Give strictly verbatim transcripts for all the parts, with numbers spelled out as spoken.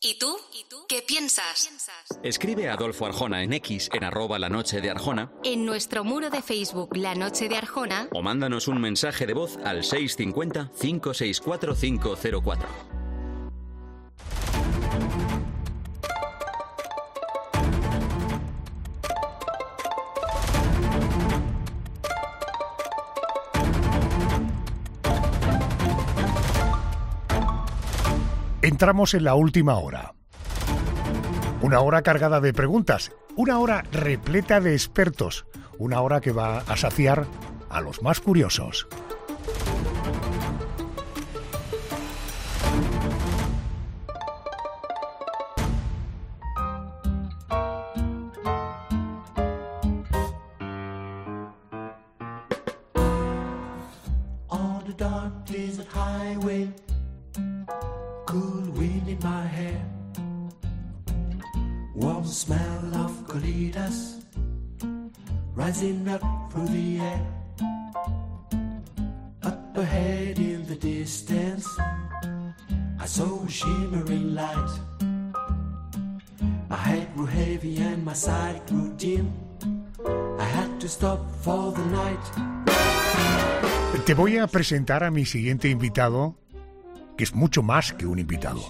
¿Y tú? ¿Qué piensas? Escribe a Adolfo Arjona en X, en arroba la noche de Arjona, En nuestro muro de Facebook La Noche de Arjona, o mándanos un mensaje de voz al seis cinco cero, cinco seis cuatro, cinco cero cuatro. Entramos en la última hora. Una hora cargada de preguntas, una hora repleta de expertos, una hora que va a saciar a los más curiosos. On the dark desert highway, cool wind in my hair, warm smell of colitas rising up through the air. Up ahead in the distance, I saw a shimmering light. My head grew heavy and my sight grew dim. I had to stop for the night. Te voy a presentar a mi siguiente invitado, que es mucho más que un invitado.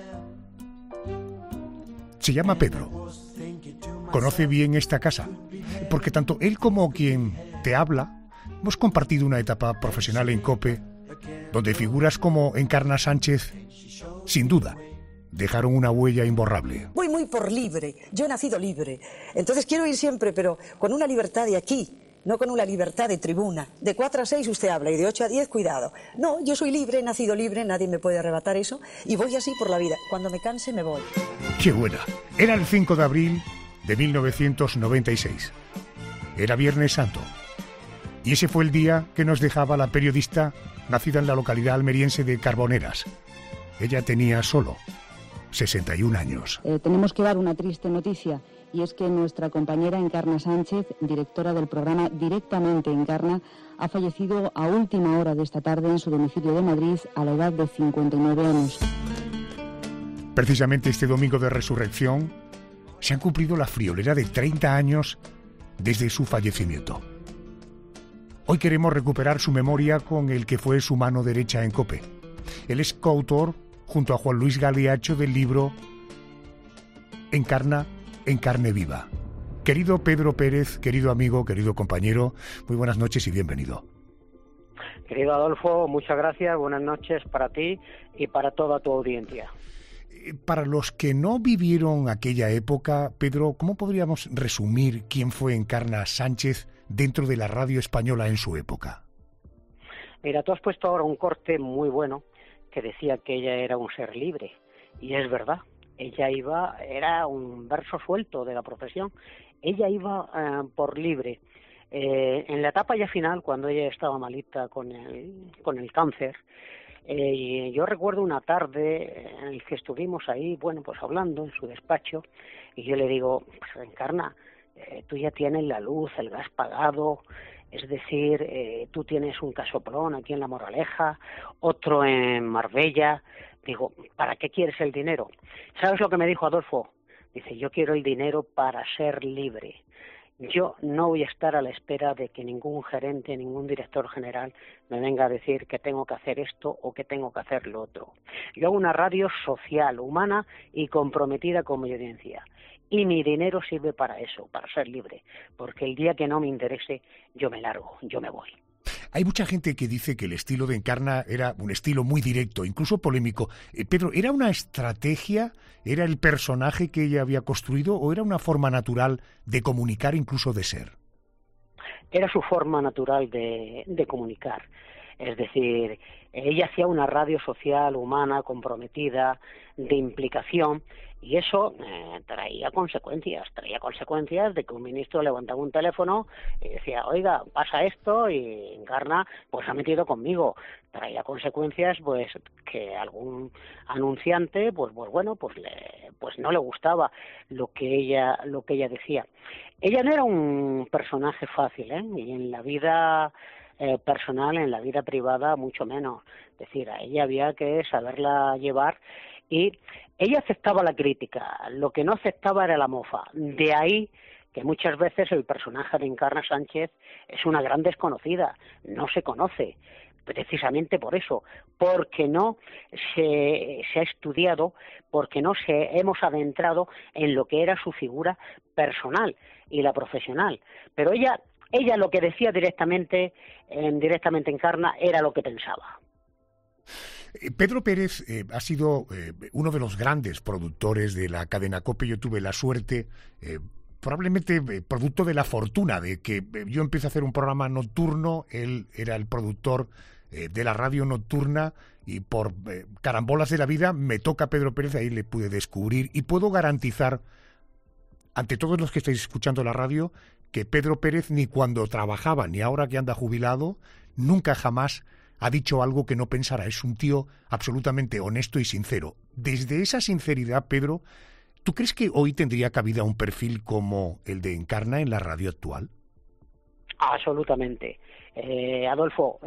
Se llama Pedro. Conoce bien esta casa, porque tanto él como quien te habla hemos compartido una etapa profesional en COPE, donde figuras como Encarna Sánchez, sin duda, dejaron una huella imborrable. Voy muy por libre, yo he nacido libre, entonces quiero ir siempre, pero con una libertad de aquí, no con una libertad de tribuna. De cuatro a seis usted habla y de ocho a diez, cuidado. No, yo soy libre, he nacido libre, nadie me puede arrebatar eso y voy así por la vida. Cuando me canse me voy. ¡Qué buena! Era el cinco de abril de mil novecientos noventa y seis. Era Viernes Santo. Y ese fue el día que nos dejaba la periodista nacida en la localidad almeriense de Carboneras. Ella tenía solo sesenta y un años. Eh, tenemos que dar una triste noticia, y es que nuestra compañera Encarna Sánchez, directora del programa Directamente Encarna, ha fallecido a última hora de esta tarde en su domicilio de Madrid a la edad de cincuenta y nueve años. Precisamente este domingo de resurrección se han cumplido la friolera de treinta años desde su fallecimiento. Hoy queremos recuperar su memoria con el que fue su mano derecha en COPE. Él es coautor, junto a Juan Luis Galeacho, del libro Encarna en carne viva. Querido Pedro Pérez, querido amigo, querido compañero, muy buenas noches y bienvenido. Querido Adolfo, muchas gracias, buenas noches para ti y para toda tu audiencia. Para los que no vivieron aquella época, Pedro, ¿cómo podríamos resumir quién fue Encarna Sánchez dentro de la radio española en su época? Mira, tú has puesto ahora un corte muy bueno que decía que ella era un ser libre, y es verdad. Ella iba, era un verso suelto de la profesión, ella iba eh, por libre. Eh, en la etapa ya final, cuando ella estaba malita con el, con el cáncer, eh, y yo recuerdo una tarde en la que estuvimos ahí, bueno, pues hablando en su despacho, y yo le digo, pues Encarna, eh, tú ya tienes la luz, el gas pagado, es decir, eh, tú tienes un casoplón aquí en La Moraleja, otro en Marbella. Digo, ¿para qué quieres el dinero? ¿Sabes lo que me dijo Adolfo? Dice, yo quiero el dinero para ser libre. Yo no voy a estar a la espera de que ningún gerente, ningún director general me venga a decir que tengo que hacer esto o que tengo que hacer lo otro. Yo hago una radio social, humana y comprometida con mi audiencia. Y mi dinero sirve para eso, para ser libre. Porque el día que no me interese, yo me largo, yo me voy. Hay mucha gente que dice que el estilo de Encarna era un estilo muy directo, incluso polémico. Eh, Pedro, ¿era una estrategia? ¿Era el personaje que ella había construido? ¿O era una forma natural de comunicar, incluso de ser? Era su forma natural de, de comunicar. Es decir, ella hacía una radio social, humana, comprometida, de implicación, y eso eh, traía consecuencias, traía consecuencias de que un ministro levantaba un teléfono y decía, oiga, pasa esto, y Encarna pues ha metido conmigo. Traía consecuencias pues que algún anunciante pues pues bueno pues le pues no le gustaba lo que ella lo que ella decía. Ella no era un personaje fácil, ¿eh? Y en la vida eh, personal, en la vida privada mucho menos. Es decir, a ella había que saberla llevar. Y ella aceptaba la crítica, lo que no aceptaba era la mofa. De ahí que muchas veces el personaje de Encarna Sánchez es una gran desconocida, no se conoce, precisamente por eso, porque no se, se ha estudiado, porque no se hemos adentrado en lo que era su figura personal y la profesional. Pero ella, ella lo que decía directamente, en, directamente Encarna, era lo que pensaba. Pedro Pérez eh, ha sido eh, uno de los grandes productores de la cadena COPE. Yo tuve la suerte, eh, probablemente eh, producto de la fortuna, de que eh, yo empecé a hacer un programa nocturno, él era el productor eh, de la radio nocturna, y por eh, carambolas de la vida me toca Pedro Pérez, ahí le pude descubrir, y puedo garantizar ante todos los que estáis escuchando la radio que Pedro Pérez, ni cuando trabajaba ni ahora que anda jubilado, nunca jamás ha dicho algo que no pensara. Es un tío absolutamente honesto y sincero. Desde esa sinceridad, Pedro, ¿tú crees que hoy tendría cabida un perfil como el de Encarna en la radio actual? Absolutamente. Eh, Adolfo,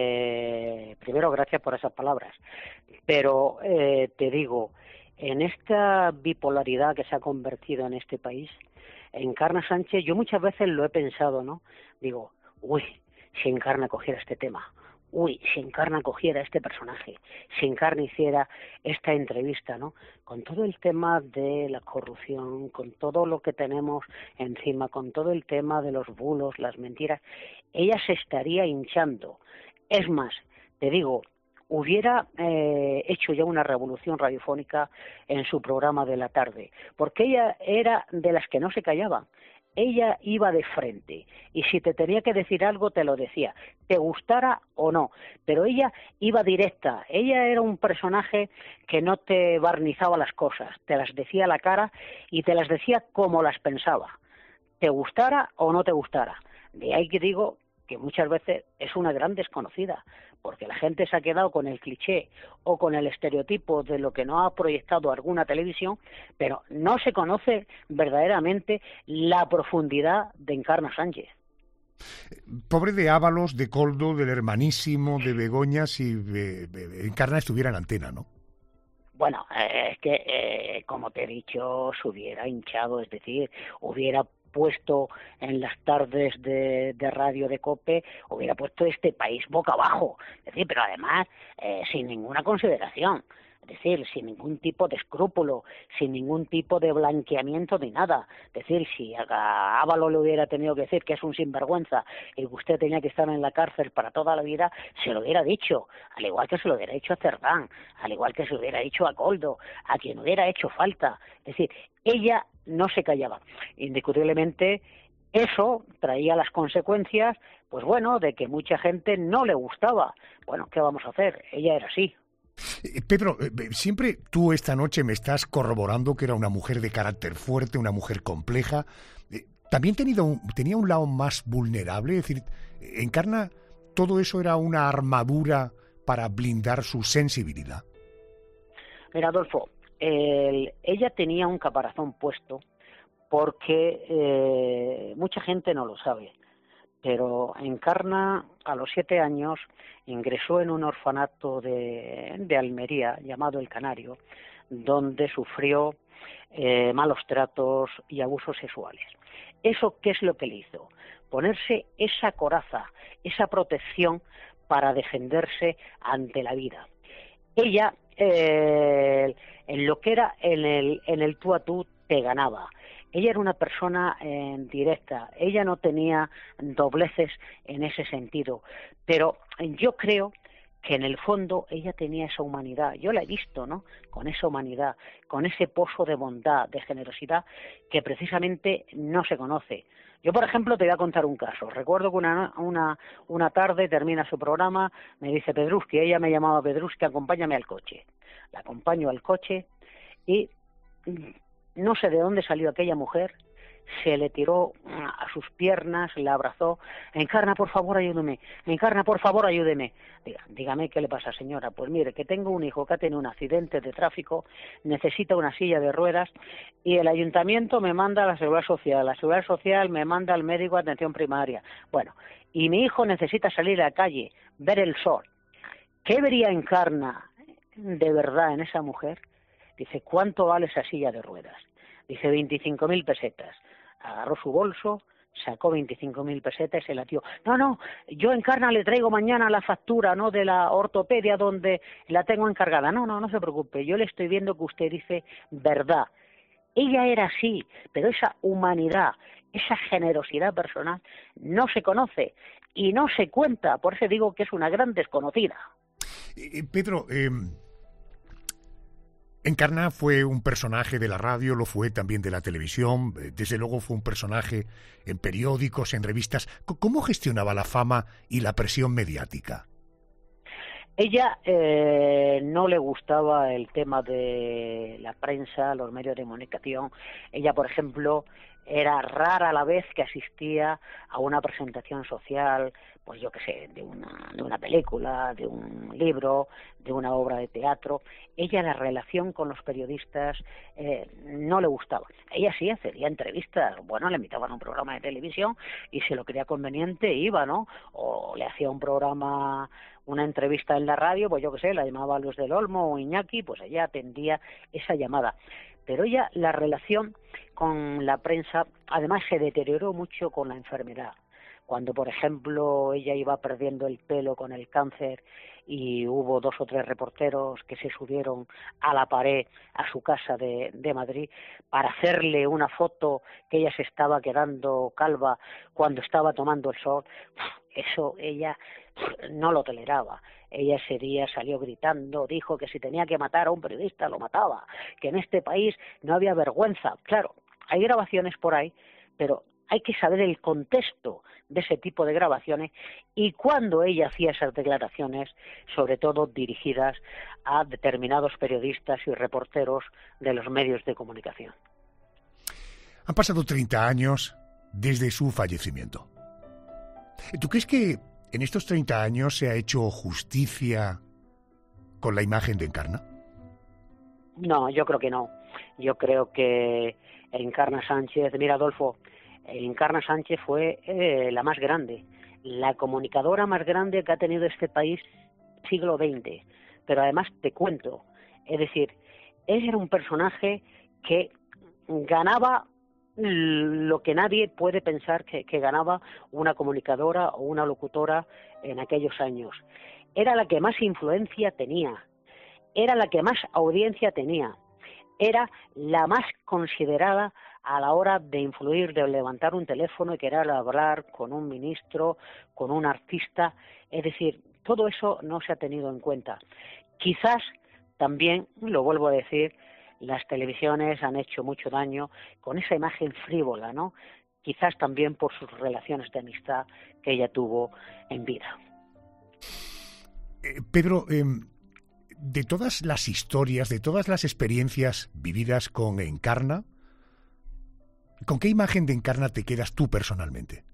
eh, primero gracias por esas palabras, pero eh, te digo, en esta bipolaridad que se ha convertido en este país, Encarna Sánchez, yo muchas veces lo he pensado, ¿no? Digo, uy, si Encarna cogiera este tema, uy, si Encarna cogiera este personaje, si Encarna hiciera esta entrevista, ¿no? Con todo el tema de la corrupción, con todo lo que tenemos encima, con todo el tema de los bulos, las mentiras, ella se estaría hinchando. Es más, te digo, hubiera eh, hecho ya una revolución radiofónica en su programa de la tarde, porque ella era de las que no se callaban. Ella iba de frente y si te tenía que decir algo te lo decía, te gustara o no, pero ella iba directa. Ella era un personaje que no te barnizaba las cosas, te las decía a la cara y te las decía como las pensaba, te gustara o no te gustara. De ahí que digo que muchas veces es una gran desconocida, porque la gente se ha quedado con el cliché o con el estereotipo de lo que no ha proyectado alguna televisión, pero no se conoce verdaderamente la profundidad de Encarna Sánchez. Pobre de Ábalos, de Coldo, del Hermanísimo, de Begoña, si eh, Encarna estuviera en antena, ¿no? Bueno, eh, es que, eh, como te he dicho, se hubiera hinchado, es decir, hubiera puesto en las tardes de, de radio de COPE, hubiera puesto este país boca abajo, es decir, pero además eh, sin ninguna consideración, es decir, sin ningún tipo de escrúpulo, sin ningún tipo de blanqueamiento ni nada. Es decir, si a Ábalos le hubiera tenido que decir que es un sinvergüenza y que usted tenía que estar en la cárcel para toda la vida, se lo hubiera dicho, al igual que se lo hubiera dicho a Cerdán, al igual que se lo hubiera dicho a Coldo, a quien hubiera hecho falta. Es decir, ella no se callaba. Indiscutiblemente eso traía las consecuencias, pues bueno, de que mucha gente no le gustaba. Bueno, ¿qué vamos a hacer? Ella era así. Pedro, siempre tú esta noche me estás corroborando que era una mujer de carácter fuerte, una mujer compleja. ¿También tenido un, tenía un lado más vulnerable? Es decir, ¿Encarna todo eso era una armadura para blindar su sensibilidad? Mira, Adolfo, el, ella tenía un caparazón puesto porque eh, mucha gente no lo sabe, pero Encarna a los siete años ingresó en un orfanato de, de Almería llamado El Canario, donde sufrió eh, malos tratos y abusos sexuales. ¿Eso qué es lo que le hizo? Ponerse esa coraza, esa protección para defenderse ante la vida. Ella, eh, en lo que era en el, en el tú a tú, te ganaba. Ella era una persona eh, directa, ella no tenía dobleces en ese sentido, pero yo creo que en el fondo ella tenía esa humanidad, yo la he visto, ¿no?, con esa humanidad, con ese pozo de bondad, de generosidad, que precisamente no se conoce. Yo, por ejemplo, te voy a contar un caso. Recuerdo que una, una, una tarde termina su programa, me dice Pedrusky, ella me llamaba Pedrusky, acompáñame al coche. La acompaño al coche y no sé de dónde salió aquella mujer, se le tiró a sus piernas, la abrazó. Encarna, por favor, ayúdeme. Encarna, por favor, ayúdeme. Diga, dígame qué le pasa, señora. Pues mire, que tengo un hijo que ha tenido un accidente de tráfico, necesita una silla de ruedas y el ayuntamiento me manda a la Seguridad Social, la Seguridad Social me manda al médico de atención primaria. Bueno, y mi hijo necesita salir a la calle, ver el sol. ¿Qué vería Encarna de verdad en esa mujer? Dice, ¿cuánto vale esa silla de ruedas? Dice, veinticinco mil pesetas. Agarró su bolso, sacó veinticinco mil pesetas y se la dio. No, no, yo Encarna le traigo mañana la factura, ¿no?, de la ortopedia donde la tengo encargada. No, no, no se preocupe, yo le estoy viendo que usted dice verdad. Ella era así, pero esa humanidad, esa generosidad personal no se conoce y no se cuenta, por eso digo que es una gran desconocida. Eh, Pedro, eh, Encarna fue un personaje de la radio, lo fue también de la televisión, desde luego fue un personaje en periódicos, en revistas. ¿Cómo gestionaba la fama y la presión mediática? Ella eh, no le gustaba el tema de la prensa, los medios de comunicación. Ella, por ejemplo, era rara la vez que asistía a una presentación social, pues yo qué sé, de una, de una película, de un libro, de una obra de teatro. Ella, la relación con los periodistas eh, no le gustaba. Ella sí hacía entrevistas, bueno, le invitaban a un programa de televisión y si lo creía conveniente iba, ¿no? O le hacía un programa, una entrevista en la radio, pues yo qué sé, la llamaba Luis del Olmo o Iñaki, pues ella atendía esa llamada. Pero ella, la relación con la prensa, además se deterioró mucho con la enfermedad. Cuando, por ejemplo, ella iba perdiendo el pelo con el cáncer y hubo dos o tres reporteros que se subieron a la pared a su casa de, de Madrid para hacerle una foto que ella se estaba quedando calva cuando estaba tomando el sol, eso ella no lo toleraba. Ella ese día salió gritando, dijo que si tenía que matar a un periodista lo mataba, que en este país no había vergüenza. Claro, hay grabaciones por ahí, pero hay que saber el contexto de ese tipo de grabaciones y cuando ella hacía esas declaraciones, sobre todo dirigidas a determinados periodistas y reporteros de los medios de comunicación. Han pasado treinta años desde su fallecimiento. ¿Tú crees que en estos treinta años se ha hecho justicia con la imagen de Encarna? No, yo creo que no. Yo creo que Encarna Sánchez, mira Adolfo, Encarna Sánchez fue eh, la más grande, la comunicadora más grande que ha tenido este país siglo veinte. Pero además te cuento, es decir, él era un personaje que ganaba lo que nadie puede pensar que, que ganaba una comunicadora o una locutora en aquellos años. Era la que más influencia tenía, era la que más audiencia tenía, era la más considerada a la hora de influir, de levantar un teléfono y querer hablar con un ministro, con un artista. Es decir, todo eso no se ha tenido en cuenta. Quizás también, lo vuelvo a decir, las televisiones han hecho mucho daño con esa imagen frívola, ¿no? Quizás también por sus relaciones de amistad que ella tuvo en vida. Eh, Pedro, eh, de todas las historias, de todas las experiencias vividas con Encarna, ¿con qué imagen de Encarna te quedas tú personalmente?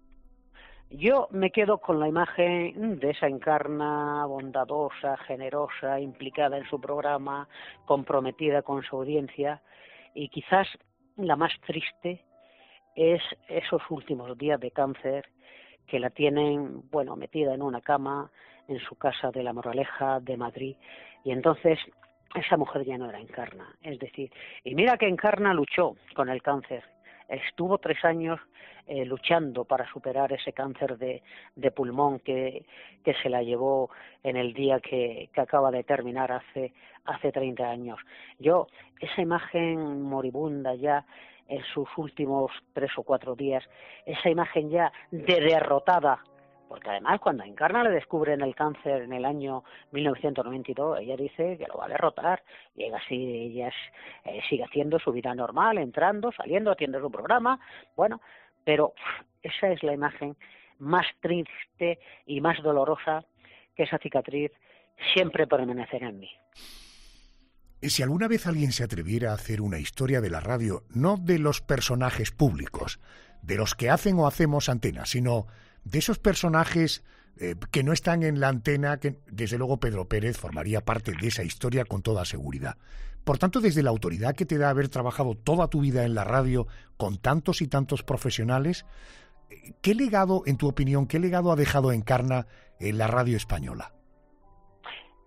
Yo me quedo con la imagen de esa Encarna bondadosa, generosa, implicada en su programa, comprometida con su audiencia, y quizás la más triste es esos últimos días de cáncer que la tienen, bueno, metida en una cama en su casa de La Moraleja de Madrid, y entonces esa mujer ya no era Encarna. Es decir, y mira que Encarna luchó con el cáncer, estuvo tres años eh, luchando para superar ese cáncer de, de pulmón que, que se la llevó en el día que, que acaba de terminar hace, hace treinta años. Yo, esa imagen moribunda ya en sus últimos tres o cuatro días, esa imagen ya de derrotada, porque además cuando a Encarna le descubren el cáncer en el año mil novecientos noventa y dos, ella dice que lo va a derrotar, y así ella eh, sigue haciendo su vida normal, entrando, saliendo, haciendo su programa, bueno, pero esa es la imagen más triste y más dolorosa, que esa cicatriz siempre permanecerá en mí. Si alguna vez alguien se atreviera a hacer una historia de la radio, no de los personajes públicos, de los que hacen o hacemos antena, sino de esos personajes eh, que no están en la antena, que desde luego Pedro Pérez formaría parte de esa historia con toda seguridad. Por tanto, desde la autoridad que te da haber trabajado toda tu vida en la radio con tantos y tantos profesionales, ¿qué legado, en tu opinión, qué legado ha dejado Encarna en la radio española?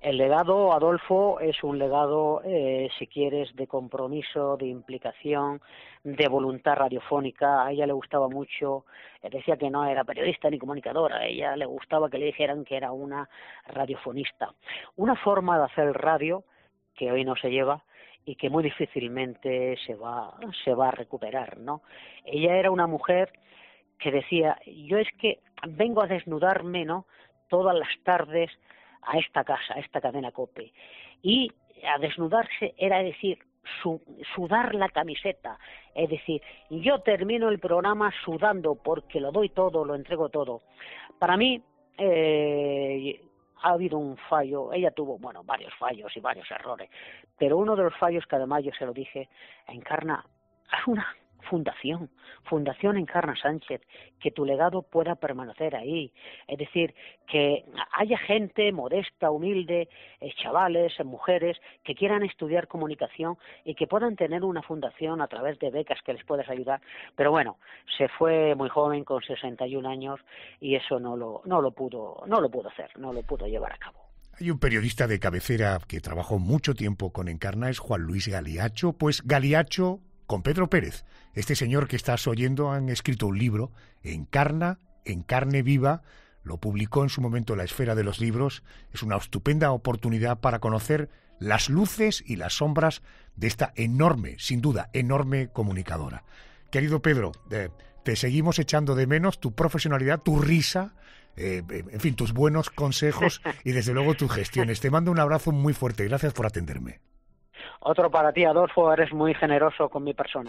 El legado, Adolfo, es un legado, eh, si quieres, de compromiso, de implicación, de voluntad radiofónica. A ella le gustaba mucho, eh, decía que no era periodista ni comunicadora, a ella le gustaba que le dijeran que era una radiofonista. Una forma de hacer radio que hoy no se lleva y que muy difícilmente se va, se va a recuperar, ¿no? Ella era una mujer que decía, yo es que vengo a desnudarme, ¿no?, todas las tardes a esta casa, a esta cadena COPE. Y a desnudarse era decir, su, sudar la camiseta. Es decir, yo termino el programa sudando porque lo doy todo, lo entrego todo. Para mí eh, ha habido un fallo. Ella tuvo, bueno, varios fallos y varios errores. Pero uno de los fallos que además yo se lo dije, Encarna, haz una fundación, Fundación Encarna Sánchez, que tu legado pueda permanecer ahí, es decir, que haya gente modesta, humilde, eh, chavales, eh, mujeres, que quieran estudiar comunicación y que puedan tener una fundación a través de becas que les puedas ayudar, pero bueno, se fue muy joven, con sesenta y un años, y eso no lo, no lo pudo, no lo pudo hacer, no lo pudo llevar a cabo. Hay un periodista de cabecera que trabajó mucho tiempo con Encarna, es Juan Luis Galiacho, pues Galiacho con Pedro Pérez. Este señor que estás oyendo han escrito un libro, Encarna, en carne viva, lo publicó en su momento La Esfera de los Libros. Es una estupenda oportunidad para conocer las luces y las sombras de esta enorme, sin duda, enorme comunicadora. Querido Pedro, eh, te seguimos echando de menos tu profesionalidad, tu risa, eh, en fin, tus buenos consejos y desde luego tus gestiones. Te mando un abrazo muy fuerte. Gracias por atenderme. Otro para ti, Adolfo, eres muy generoso con mi persona.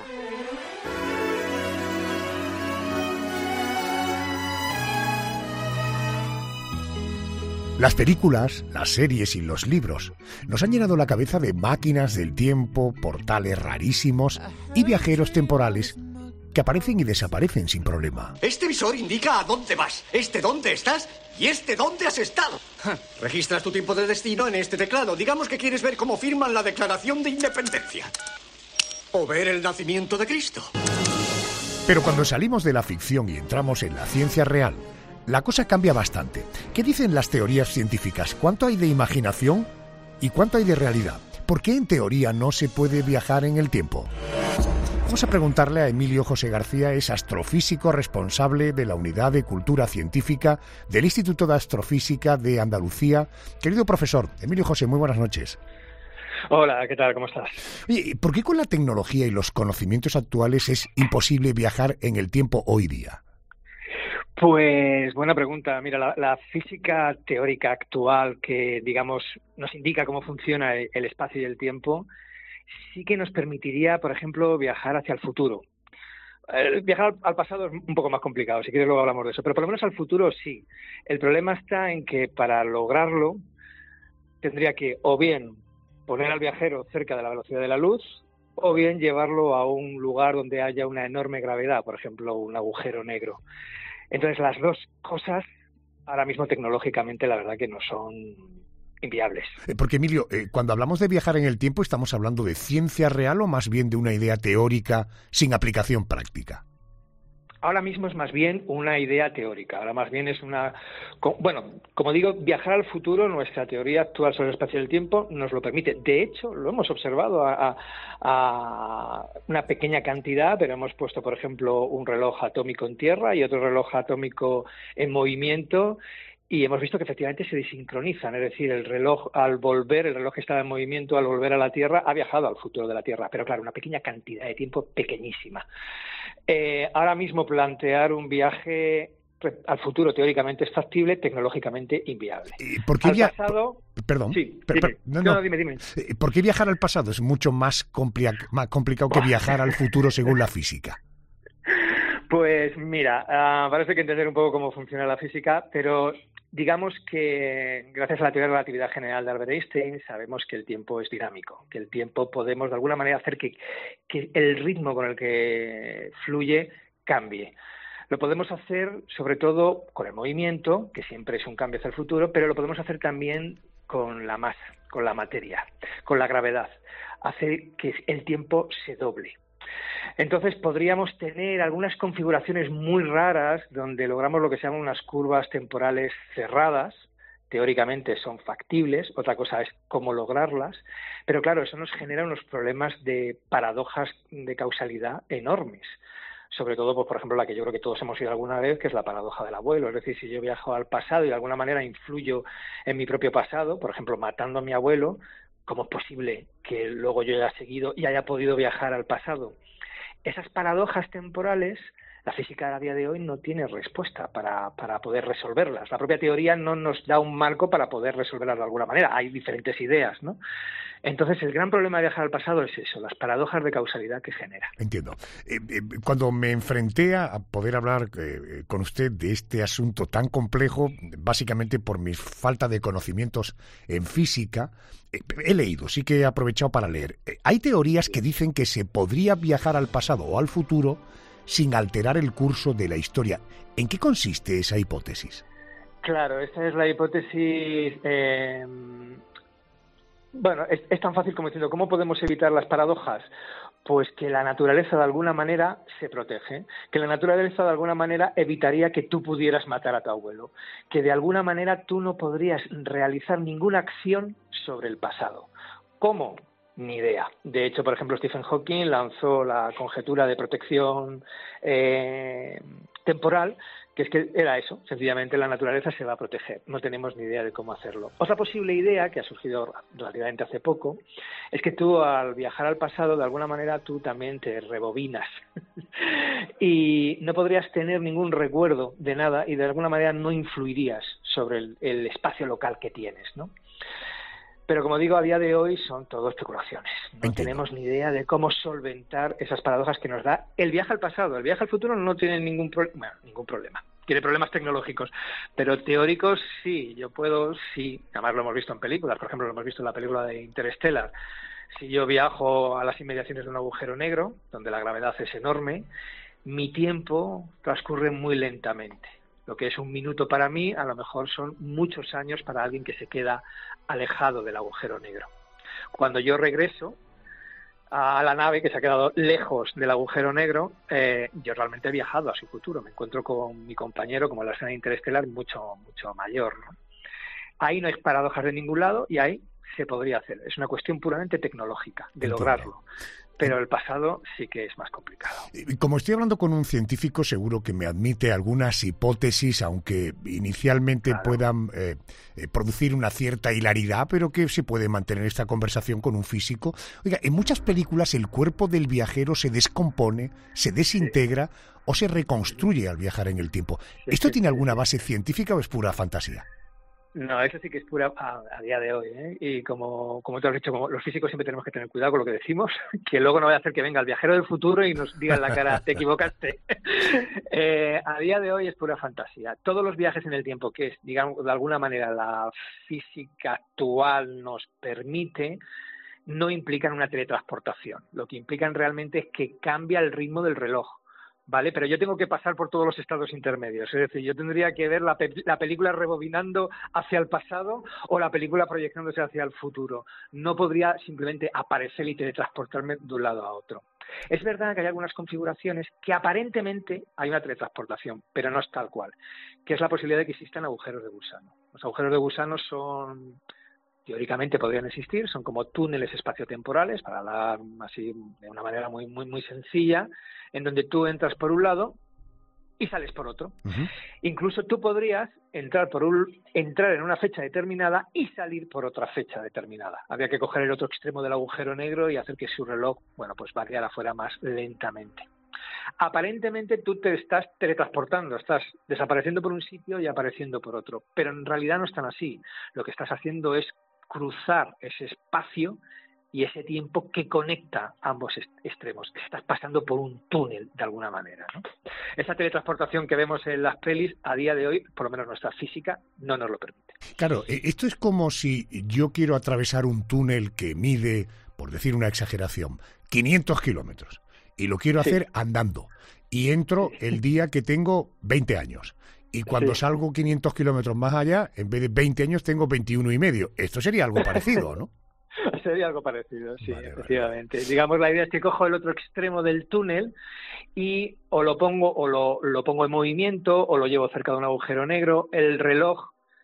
Las películas, las series y los libros nos han llenado la cabeza de máquinas del tiempo, portales rarísimos y viajeros temporales que aparecen y desaparecen sin problema. Este visor indica a dónde vas, este dónde estás y este dónde has estado. Registras tu tiempo de destino en este teclado. Digamos que quieres ver cómo firman la Declaración de Independencia. O ver el nacimiento de Cristo. Pero cuando salimos de la ficción y entramos en la ciencia real, la cosa cambia bastante. ¿Qué dicen las teorías científicas? ¿Cuánto hay de imaginación y cuánto hay de realidad? ¿Por qué en teoría no se puede viajar en el tiempo? Vamos a preguntarle a Emilio José García, es astrofísico responsable de la Unidad de Cultura Científica del Instituto de Astrofísica de Andalucía. Querido profesor, Emilio José, muy buenas noches. Hola, ¿qué tal? ¿Cómo estás? Oye, ¿por qué con la tecnología y los conocimientos actuales es imposible viajar en el tiempo hoy día? Pues buena pregunta. Mira, la, la física teórica actual que, digamos, nos indica cómo funciona el, el espacio y el tiempo sí que nos permitiría, por ejemplo, viajar hacia el futuro. Eh, viajar al, al pasado es un poco más complicado, si quieres luego hablamos de eso, pero por lo menos al futuro sí. El problema está en que para lograrlo tendría que o bien poner al viajero cerca de la velocidad de la luz o bien llevarlo a un lugar donde haya una enorme gravedad, por ejemplo, un agujero negro. Entonces, las dos cosas ahora mismo tecnológicamente la verdad que no son inviables. Porque, Emilio, eh, cuando hablamos de viajar en el tiempo, ¿estamos hablando de ciencia real o más bien de una idea teórica sin aplicación práctica? Ahora mismo es más bien una idea teórica, ahora más bien es una... Bueno, como digo, viajar al futuro, nuestra teoría actual sobre el espacio y el tiempo nos lo permite. De hecho, lo hemos observado a, a, a una pequeña cantidad, pero hemos puesto, por ejemplo, un reloj atómico en tierra y otro reloj atómico en movimiento, y hemos visto que efectivamente se desincronizan, es decir, el reloj al volver, el reloj que estaba en movimiento al volver a la Tierra ha viajado al futuro de la Tierra, pero claro, una pequeña cantidad de tiempo pequeñísima. Eh, ahora mismo plantear un viaje al futuro teóricamente es factible, tecnológicamente inviable. ¿Por qué al via... pasado... Perdón, sí, per, per, no, no, no. no, dime, dime. ¿Por qué viajar al pasado es mucho más, compli- más complicado que viajar al futuro según la física? Pues mira, uh, parece que entender un poco cómo funciona la física, pero digamos que gracias a la teoría de la relatividad general de Albert Einstein sabemos que el tiempo es dinámico, que el tiempo podemos de alguna manera hacer que, que el ritmo con el que fluye cambie. Lo podemos hacer sobre todo con el movimiento, que siempre es un cambio hacia el futuro, pero lo podemos hacer también con la masa, con la materia, con la gravedad. Hace que el tiempo se doble. Entonces podríamos tener algunas configuraciones muy raras donde logramos lo que se llaman unas curvas temporales cerradas, teóricamente son factibles, otra cosa es cómo lograrlas, pero claro, eso nos genera unos problemas de paradojas de causalidad enormes. Sobre todo, pues, por ejemplo, la que yo creo que todos hemos oído alguna vez, que es la paradoja del abuelo. Es decir, si yo viajo al pasado y de alguna manera influyo en mi propio pasado, por ejemplo, matando a mi abuelo, ¿cómo es posible que luego yo haya seguido y haya podido viajar al pasado? Esas paradojas temporales, la física a día de hoy no tiene respuesta para, para poder resolverlas. La propia teoría no nos da un marco para poder resolverlas de alguna manera. Hay diferentes ideas, ¿no? Entonces, el gran problema de viajar al pasado es eso, las paradojas de causalidad que genera. Entiendo. Eh, eh, cuando me enfrenté a poder hablar eh, con usted de este asunto tan complejo, básicamente por mi falta de conocimientos en física, eh, he leído, sí que he aprovechado para leer. Eh, hay teorías que dicen que se podría viajar al pasado o al futuro sin alterar el curso de la historia. ¿En qué consiste esa hipótesis? Claro, esa es la hipótesis... Eh... Bueno, es, es tan fácil como diciendo, ¿cómo podemos evitar las paradojas? Pues que la naturaleza de alguna manera se protege, que la naturaleza de alguna manera evitaría que tú pudieras matar a tu abuelo, que de alguna manera tú no podrías realizar ninguna acción sobre el pasado. ¿Cómo? Ni idea. De hecho, por ejemplo, Stephen Hawking lanzó la conjetura de protección eh, temporal, que es que era eso, sencillamente la naturaleza se va a proteger, no tenemos ni idea de cómo hacerlo. Otra posible idea, que ha surgido relativamente hace poco, es que tú al viajar al pasado, de alguna manera tú también te rebobinas y no podrías tener ningún recuerdo de nada y de alguna manera no influirías sobre el, el espacio local que tienes, ¿no? Pero como digo, a día de hoy son todo especulaciones. No Entiendo. tenemos ni idea de cómo solventar esas paradojas que nos da el viaje al pasado. El viaje al futuro no tiene ningún, pro... bueno, ningún problema. Tiene problemas tecnológicos, pero teóricos sí. Yo puedo, sí. Además lo hemos visto en películas. Por ejemplo, lo hemos visto en la película de Interstellar. Si yo viajo a las inmediaciones de un agujero negro, donde la gravedad es enorme, mi tiempo transcurre muy lentamente. Lo que es un minuto para mí, a lo mejor son muchos años para alguien que se queda alejado del agujero negro. Cuando yo regreso a la nave que se ha quedado lejos del agujero negro, eh, yo realmente he viajado a su futuro. Me encuentro con mi compañero, como en la escena interestelar, mucho, mucho mayor, ¿no? Ahí no hay paradojas de ningún lado y ahí se podría hacer. Es una cuestión puramente tecnológica de Entiendo. lograrlo. Pero el pasado sí que es más complicado. Como estoy hablando con un científico, seguro que me admite algunas hipótesis, aunque inicialmente claro. puedan eh, eh, producir una cierta hilaridad, pero que se puede mantener esta conversación con un físico. Oiga, en muchas películas el cuerpo del viajero se descompone, se desintegra sí. o se reconstruye al viajar en el tiempo. Sí, ¿Esto sí, tiene sí, alguna sí. base científica o es pura fantasía? No, eso sí que es pura a, a día de hoy, ¿eh? Y como, como tú has dicho, como los físicos siempre tenemos que tener cuidado con lo que decimos, que luego no vaya a hacer que venga el viajero del futuro y nos diga en la cara, te equivocaste. eh, a día de hoy es pura fantasía. Todos los viajes en el tiempo que, es, digamos, de alguna manera la física actual nos permite, no implican una teletransportación. Lo que implican realmente es que cambia el ritmo del reloj. ¿Vale? Pero yo tengo que pasar por todos los estados intermedios. Es decir, yo tendría que ver la, pe la película rebobinando hacia el pasado o la película proyectándose hacia el futuro. No podría simplemente aparecer y teletransportarme de un lado a otro. Es verdad que hay algunas configuraciones que aparentemente hay una teletransportación, pero no es tal cual, que es la posibilidad de que existan agujeros de gusano. Los agujeros de gusano son... teóricamente podrían existir, son como túneles espaciotemporales, para hablar así de una manera muy muy muy sencilla, en donde tú entras por un lado y sales por otro. Uh-huh. Incluso tú podrías entrar por un entrar en una fecha determinada y salir por otra fecha determinada. Habría que coger el otro extremo del agujero negro y hacer que su reloj, bueno, pues variara fuera más lentamente. Aparentemente tú te estás teletransportando, estás desapareciendo por un sitio y apareciendo por otro, pero en realidad no es tan así. Lo que estás haciendo es cruzar ese espacio y ese tiempo que conecta ambos extremos. Estás pasando por un túnel de alguna manera, ¿no? Esa teletransportación que vemos en las pelis, a día de hoy, por lo menos nuestra física, no nos lo permite. Claro, esto es como si yo quiero atravesar un túnel que mide, por decir una exageración, quinientos kilómetros, y lo quiero hacer sí. andando, y entro el día que tengo veinte años. Y cuando sí. salgo quinientos kilómetros más allá, en vez de veinte años, tengo veintiuno y medio. Esto sería algo parecido, ¿no? Sería algo parecido, sí, vale, efectivamente. Vale. Digamos, la idea es que cojo el otro extremo del túnel y o lo pongo o lo, lo pongo en movimiento o lo llevo cerca de un agujero negro. El reloj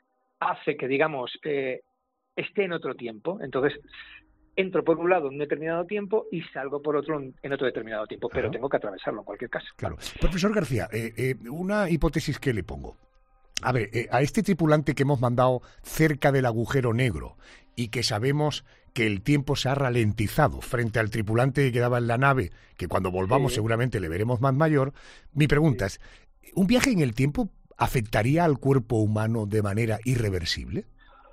hace que, digamos, eh, esté en otro tiempo. Entonces, entro por un lado en un determinado tiempo y salgo por otro en otro determinado tiempo, pero tengo que atravesarlo en cualquier caso. Claro. Profesor García, eh, eh, una hipótesis que le pongo. A ver, eh, a este tripulante que hemos mandado cerca del agujero negro y que sabemos que el tiempo se ha ralentizado frente al tripulante que quedaba en la nave, que cuando volvamos sí. seguramente le veremos más mayor, mi pregunta sí. es, ¿un viaje en el tiempo afectaría al cuerpo humano de manera irreversible?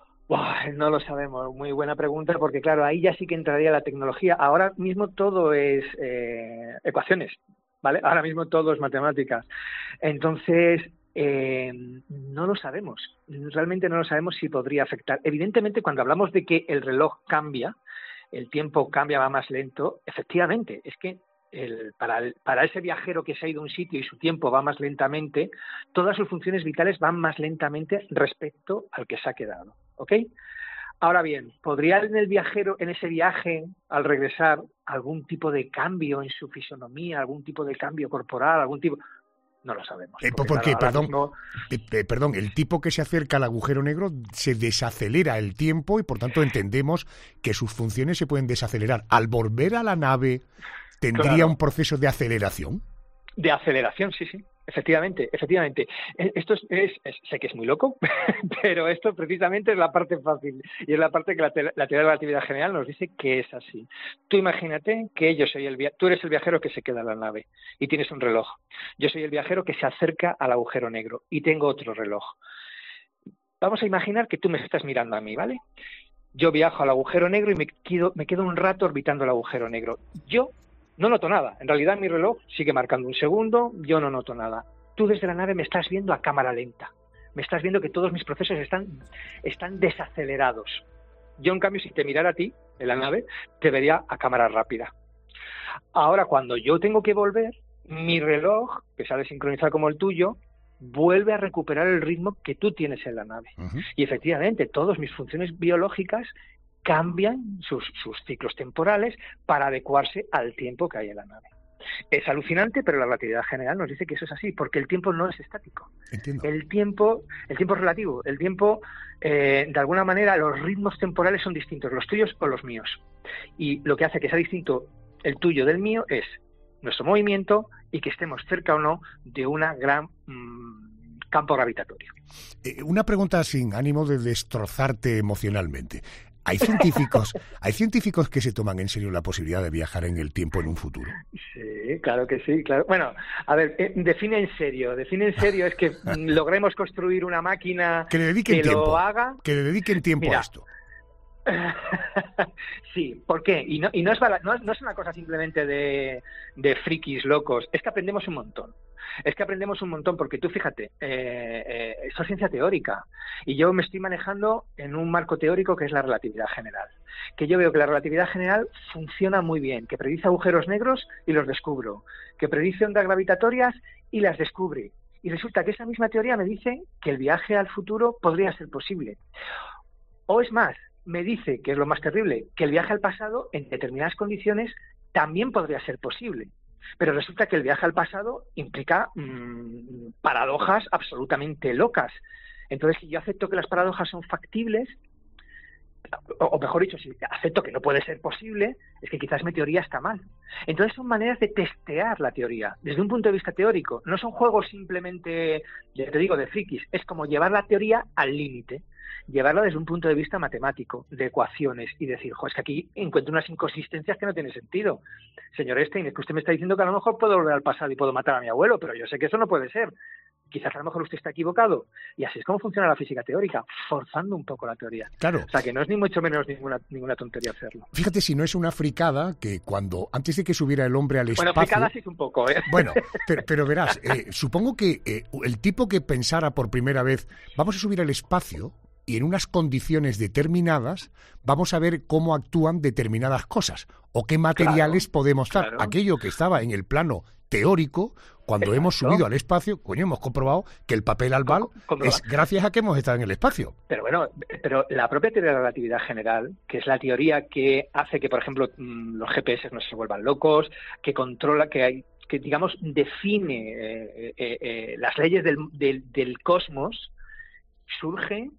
Buah, no lo sabemos, muy buena pregunta, porque claro, ahí ya sí que entraría la tecnología. Ahora mismo todo es eh, ecuaciones, ¿vale? Ahora mismo todo es matemáticas. Entonces, eh, no lo sabemos, realmente no lo sabemos si podría afectar. Evidentemente, cuando hablamos de que el reloj cambia, el tiempo cambia, va más lento, efectivamente, es que El, para, el, para ese viajero que se ha ido a un sitio y su tiempo va más lentamente, todas sus funciones vitales van más lentamente respecto al que se ha quedado, ¿ok? Ahora bien, ¿podría en el viajero, en ese viaje, al regresar, algún tipo de cambio en su fisonomía, algún tipo de cambio corporal, algún tipo...? No lo sabemos. Eh, ¿Por qué? Claro, perdón, mismo... eh, perdón, el tipo que se acerca al agujero negro se desacelera el tiempo y por tanto entendemos que sus funciones se pueden desacelerar. Al volver a la nave... ¿Tendría claro. un proceso de aceleración? De aceleración, sí, sí, efectivamente, efectivamente. Esto es, es, es sé que es muy loco, pero esto precisamente es la parte fácil y es la parte que la, te, la teoría de la relatividad general nos dice que es así. Tú imagínate que yo soy el via- tú eres el viajero que se queda en la nave y tienes un reloj. Yo soy el viajero que se acerca al agujero negro y tengo otro reloj. Vamos a imaginar que tú me estás mirando a mí, ¿vale? Yo viajo al agujero negro y me quedo, me quedo un rato orbitando el agujero negro. Yo no noto nada. En realidad mi reloj sigue marcando un segundo, yo no noto nada. Tú desde la nave me estás viendo a cámara lenta. Me estás viendo que todos mis procesos están, están desacelerados. Yo, en cambio, si te mirara a ti, en la nave, te vería a cámara rápida. Ahora, cuando yo tengo que volver, mi reloj, que sale sincronizado como el tuyo, vuelve a recuperar el ritmo que tú tienes en la nave. Uh-huh. Y efectivamente, todas mis funciones biológicas cambian sus, sus ciclos temporales para adecuarse al tiempo que hay en la nave. Es alucinante, pero la relatividad general nos dice que eso es así, porque el tiempo no es estático. Entiendo. El tiempo, el tiempo es relativo. El tiempo, eh, de alguna manera, los ritmos temporales son distintos, los tuyos o los míos. Y lo que hace que sea distinto el tuyo del mío es nuestro movimiento y que estemos cerca o no de una gran mmm, campo gravitatorio. Eh, una pregunta sin ánimo de destrozarte emocionalmente. ¿Hay científicos, ¿Hay científicos que se toman en serio la posibilidad de viajar en el tiempo en un futuro? Sí, claro que sí, claro. Bueno, a ver, eh, define en serio. Define en serio es que logremos construir una máquina que le dediquen que tiempo, lo haga. Que le dediquen tiempo Mira, a esto. Sí, ¿por qué? Y no, y no, es, no, no es una cosa simplemente de, de frikis locos, es que aprendemos un montón. Es que aprendemos un montón porque tú fíjate, eh, eh, esto es ciencia teórica y yo me estoy manejando en un marco teórico que es la relatividad general. Que yo veo que la relatividad general funciona muy bien, que predice agujeros negros y los descubro, que predice ondas gravitatorias y las descubre. Y resulta que esa misma teoría me dice que el viaje al futuro podría ser posible. O es más, me dice, que es lo más terrible, que el viaje al pasado en determinadas condiciones también podría ser posible. Pero resulta que el viaje al pasado implica mmm, paradojas absolutamente locas. Entonces, si yo acepto que las paradojas son factibles, o, o mejor dicho, si acepto que no puede ser posible, es que quizás mi teoría está mal. Entonces son maneras de testear la teoría, desde un punto de vista teórico. No son juegos simplemente, ya te digo, de frikis. Es como llevar la teoría al límite. Llevarla desde un punto de vista matemático, de ecuaciones, y decir, jo, es que aquí encuentro unas inconsistencias que no tienen sentido. Señor Einstein, es que usted me está diciendo que a lo mejor puedo volver al pasado y puedo matar a mi abuelo, pero yo sé que eso no puede ser. Quizás a lo mejor usted está equivocado. Y así es como funciona la física teórica, forzando un poco la teoría. Claro. O sea, que no es ni mucho menos ninguna, ninguna tontería hacerlo. Fíjate si no es una fricada que cuando, antes de que subiera el hombre al espacio... Bueno, fricada sí es un poco, ¿eh? Bueno, pero, pero verás, eh, supongo que eh, el tipo que pensara por primera vez, vamos a subir al espacio... y en unas condiciones determinadas vamos a ver cómo actúan determinadas cosas o qué materiales claro, podemos dar. Claro. Aquello que estaba en el plano teórico, cuando Exacto. hemos subido al espacio, coño, hemos comprobado que el papel albal Com- es gracias a que hemos estado en el espacio. Pero bueno, pero la propia teoría de la relatividad general, que es la teoría que hace que, por ejemplo, los G P S no se vuelvan locos, que controla, que hay, que digamos define eh, eh, eh, las leyes del, del, del cosmos, surge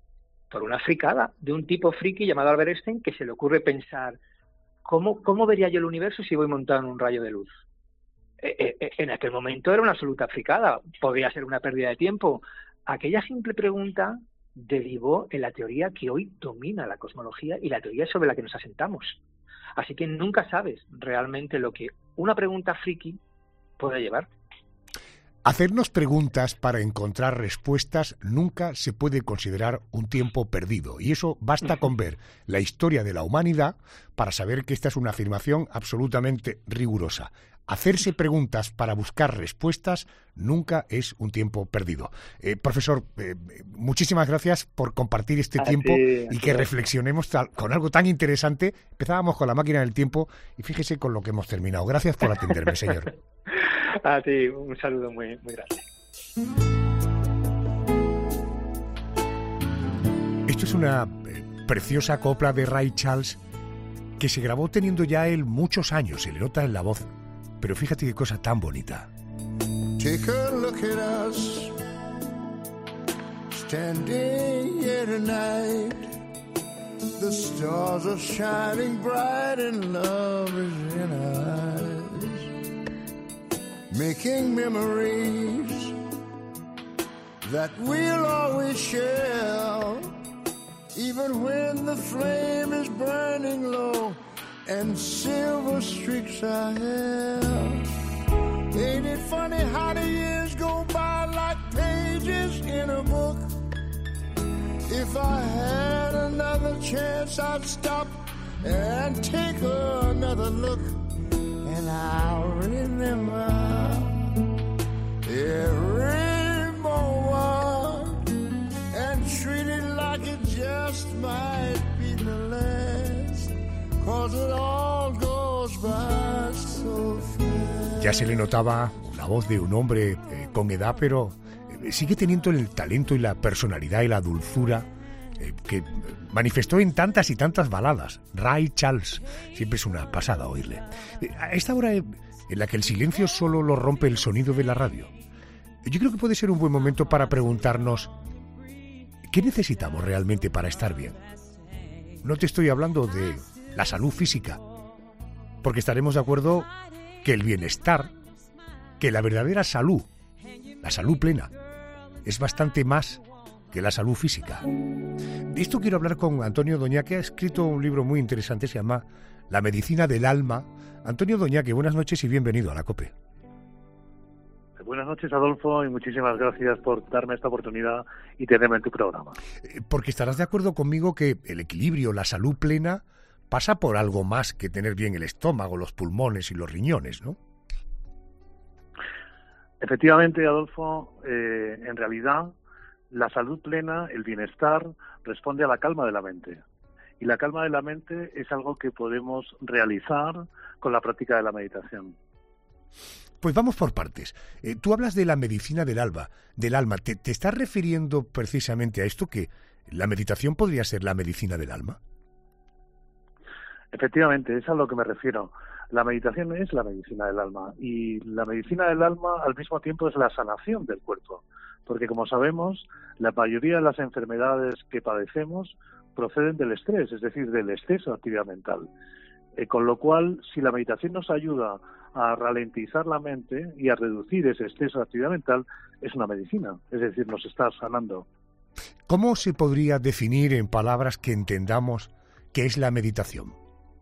por una fricada de un tipo friki llamado Albert Einstein, que se le ocurre pensar, ¿cómo, cómo vería yo el universo si voy montado en un rayo de luz? Eh, eh, en aquel momento era una absoluta fricada, podría ser una pérdida de tiempo. Aquella simple pregunta derivó en la teoría que hoy domina la cosmología y la teoría sobre la que nos asentamos. Así que nunca sabes realmente lo que una pregunta friki puede llevar. Hacernos preguntas para encontrar respuestas nunca se puede considerar un tiempo perdido, y eso basta con ver la historia de la humanidad para saber que esta es una afirmación absolutamente rigurosa. Hacerse preguntas para buscar respuestas nunca es un tiempo perdido. Eh, profesor, eh, muchísimas gracias por compartir este a tiempo ti, y que reflexionemos tal, con algo tan interesante. Empezábamos con la máquina del tiempo y fíjese con lo que hemos terminado. Gracias por atenderme, señor. A ti, un saludo muy, muy grande. Esto es una eh, preciosa copla de Ray Charles que se grabó teniendo ya él muchos años, se le nota en la voz. Pero fíjate qué cosa tan bonita. Take a look at us, standing here tonight. The stars are shining bright and love is in our eyes. Making memories that we'll always share, even when the flame is burning low and silver streaks our hair. Ain't it funny how the years go by like pages in a book? If I had another chance, I'd stop and take another look, and I'll remember every moment and treat it like it just might be the last, 'cause it all goes by so fast. Ya se le notaba la voz de un hombre eh, con edad, pero eh, sigue teniendo el talento y la personalidad y la dulzura eh, que manifestó en tantas y tantas baladas. Ray Charles, siempre es una pasada oírle. Eh, a esta hora eh, en la que el silencio solo lo rompe el sonido de la radio, yo creo que puede ser un buen momento para preguntarnos ¿qué necesitamos realmente para estar bien? No te estoy hablando de la salud física, porque estaremos de acuerdo que el bienestar, que la verdadera salud, la salud plena, es bastante más que la salud física. De esto quiero hablar con Antonio Doña, que ha escrito un libro muy interesante, se llama La medicina del alma. Antonio Doñaque, buenas noches y bienvenido a la COPE. Buenas noches, Adolfo, y muchísimas gracias por darme esta oportunidad y tenerme en tu programa. Porque estarás de acuerdo conmigo que el equilibrio, la salud plena, pasa por algo más que tener bien el estómago, los pulmones y los riñones, ¿no? Efectivamente, Adolfo, eh, en realidad la salud plena, el bienestar, responde a la calma de la mente. Y la calma de la mente es algo que podemos realizar con la práctica de la meditación. Pues vamos por partes. Eh, tú hablas de la medicina del alma. Del alma. ¿Te, ¿Te estás refiriendo precisamente a esto, que la meditación podría ser la medicina del alma? Efectivamente, es a lo que me refiero. La meditación es la medicina del alma, y la medicina del alma al mismo tiempo es la sanación del cuerpo, porque como sabemos, la mayoría de las enfermedades que padecemos proceden del estrés, es decir, del exceso de actividad mental. Eh, con lo cual, si la meditación nos ayuda a ralentizar la mente y a reducir ese exceso de actividad mental, es una medicina, es decir, nos está sanando. ¿Cómo se podría definir en palabras que entendamos qué es la meditación?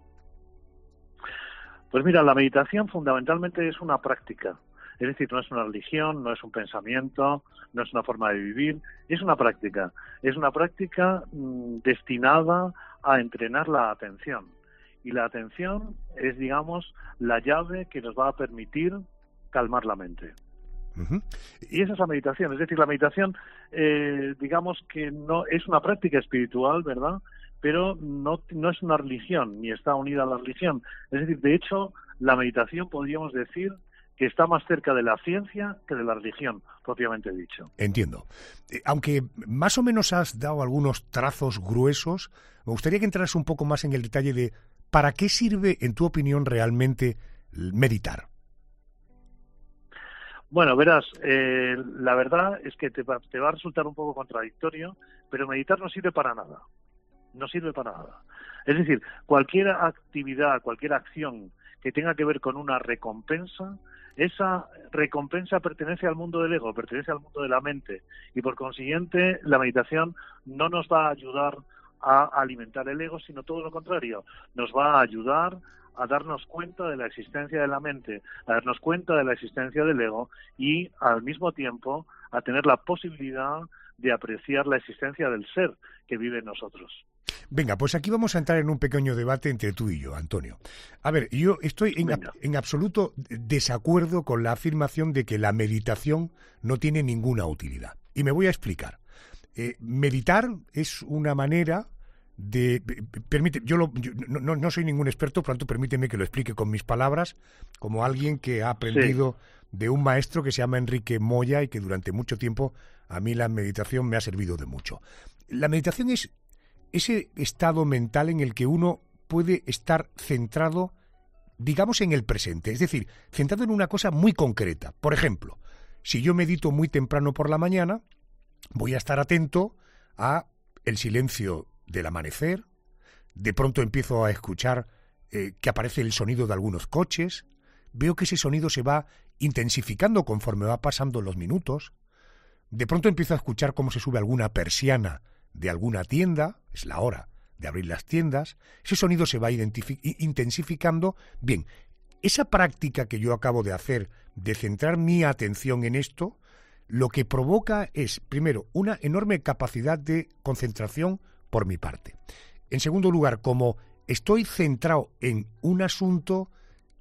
Pues mira, la meditación fundamentalmente es una práctica, es decir, no es una religión, no es un pensamiento, no es una forma de vivir, es una práctica, es una práctica mmm, destinada a entrenar la atención. Y la atención es, digamos, la llave que nos va a permitir calmar la mente. Uh-huh. Y esa es la meditación, es decir, la meditación, eh, digamos que no es una práctica espiritual, ¿verdad?, pero no, no es una religión, ni está unida a la religión. Es decir, de hecho, la meditación podríamos decir que está más cerca de la ciencia que de la religión, propiamente dicho. Entiendo. Eh, aunque más o menos has dado algunos trazos gruesos, me gustaría que entraras un poco más en el detalle de ¿para qué sirve, en tu opinión, realmente meditar? Bueno, verás, eh, la verdad es que te va, te va a resultar un poco contradictorio, pero meditar no sirve para nada. No sirve para nada. Es decir, cualquier actividad, cualquier acción que tenga que ver con una recompensa, esa recompensa pertenece al mundo del ego, pertenece al mundo de la mente, y por consiguiente la meditación no nos va a ayudar a alimentar el ego, sino todo lo contrario, nos va a ayudar a darnos cuenta de la existencia de la mente, a darnos cuenta de la existencia del ego y al mismo tiempo a tener la posibilidad de apreciar la existencia del ser que vive en nosotros. Venga, pues aquí vamos a entrar en un pequeño debate entre tú y yo, Antonio. A ver, yo estoy en, en absoluto desacuerdo con la afirmación de que la meditación no tiene ninguna utilidad. Y me voy a explicar. Eh, meditar es una manera de... Permite, yo, lo, yo no, no soy ningún experto, por lo tanto permíteme que lo explique con mis palabras, como alguien que ha aprendido sí. de un maestro que se llama Enrique Moya y que durante mucho tiempo a mí la meditación me ha servido de mucho. La meditación es ese estado mental en el que uno puede estar centrado, digamos, en el presente, es decir, centrado en una cosa muy concreta. Por ejemplo, si yo medito muy temprano por la mañana, voy a estar atento a el silencio del amanecer, de pronto empiezo a escuchar eh, que aparece el sonido de algunos coches, veo que ese sonido se va intensificando conforme va pasando los minutos, de pronto empiezo a escuchar cómo se sube alguna persiana de alguna tienda, es la hora de abrir las tiendas, ese sonido se va intensificando. Bien, esa práctica que yo acabo de hacer, de centrar mi atención en esto, lo que provoca es, primero, una enorme capacidad de concentración por mi parte. En segundo lugar, como estoy centrado en un asunto,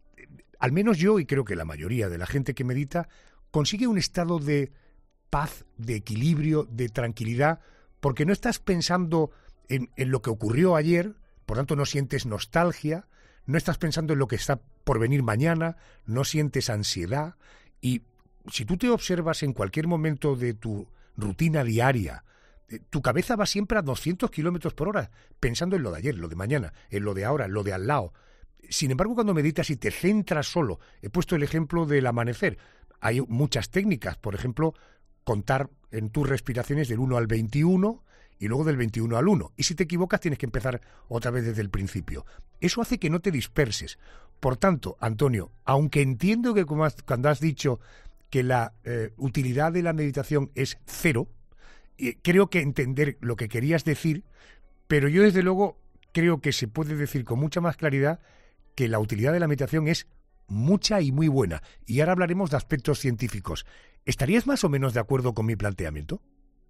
al menos yo, y creo que la mayoría de la gente que medita, consigue un estado de paz, de equilibrio, de tranquilidad, porque no estás pensando en, en lo que ocurrió ayer, por tanto no sientes nostalgia, no estás pensando en lo que está por venir mañana, no sientes ansiedad, y si tú te observas en cualquier momento de tu rutina diaria, tu cabeza va siempre a doscientos kilómetros por hora, pensando en lo de ayer, lo de mañana, en lo de ahora, en lo de al lado. Sin embargo, cuando meditas y te centras solo, he puesto el ejemplo del amanecer, hay muchas técnicas, por ejemplo, contar en tus respiraciones del uno al veintiuno y luego del veintiuno al uno. Y si te equivocas tienes que empezar otra vez desde el principio. Eso hace que no te disperses. Por tanto, Antonio, aunque entiendo que como has, cuando has dicho que la eh, utilidad de la meditación es cero, eh, creo que entender lo que querías decir, pero yo desde luego creo que se puede decir con mucha más claridad que la utilidad de la meditación es mucha y muy buena. Y ahora hablaremos de aspectos científicos. ¿Estarías más o menos de acuerdo con mi planteamiento?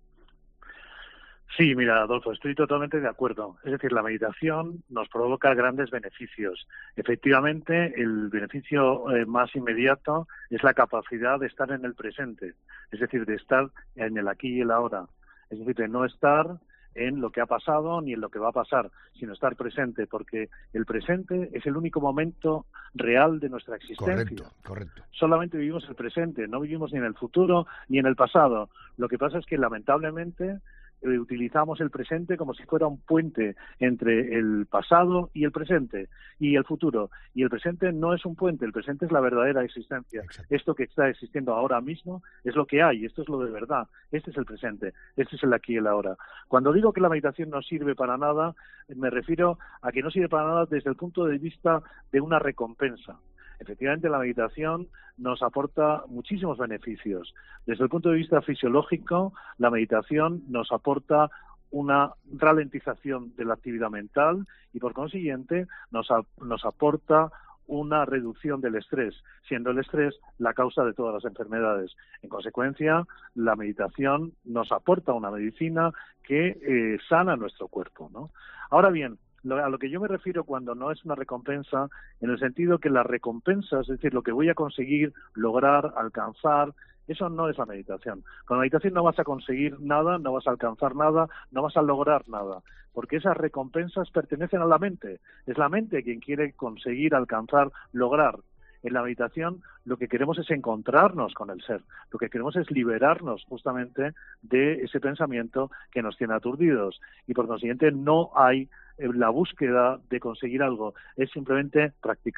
Sí, mira, Adolfo, estoy totalmente de acuerdo. Es decir, la meditación nos provoca grandes beneficios. Efectivamente, el beneficio eh, más inmediato es la capacidad de estar en el presente, es decir, de estar en el aquí y el ahora. Es decir, de no estar en lo que ha pasado ni en lo que va a pasar, sino estar presente, porque el presente es el único momento real de nuestra existencia. Correcto, correcto. Solamente vivimos el presente, no vivimos ni en el futuro ni en el pasado. Lo que pasa es que lamentablemente eh, utilizamos el presente como si fuera un puente entre el pasado y el presente y el futuro. Y el presente no es un puente, el presente es la verdadera existencia. Exacto. Esto que está existiendo ahora mismo es lo que hay, esto es lo de verdad, este es el presente, este es el aquí y el ahora. Cuando digo que la meditación no sirve para nada, me refiero a que no sirve para nada desde el punto de vista de una recompensa. Efectivamente, la meditación nos aporta muchísimos beneficios. Desde el punto de vista fisiológico, la meditación nos aporta una ralentización de la actividad mental y, por consiguiente, nos, a, nos aporta una reducción del estrés, siendo el estrés la causa de todas las enfermedades. En consecuencia, la meditación nos aporta una medicina que eh, sana nuestro cuerpo, ¿no? Ahora bien, lo, a lo que yo me refiero cuando no es una recompensa, en el sentido que las recompensas, es decir, lo que voy a conseguir, lograr, alcanzar, eso no es la meditación. Con la meditación no vas a conseguir nada, no vas a alcanzar nada, no vas a lograr nada, porque esas recompensas pertenecen a la mente. Es la mente quien quiere conseguir, alcanzar, lograr. En la meditación lo que queremos es encontrarnos con el ser, lo que queremos es liberarnos justamente de ese pensamiento que nos tiene aturdidos y por consiguiente no hay la búsqueda de conseguir algo, es simplemente practicar.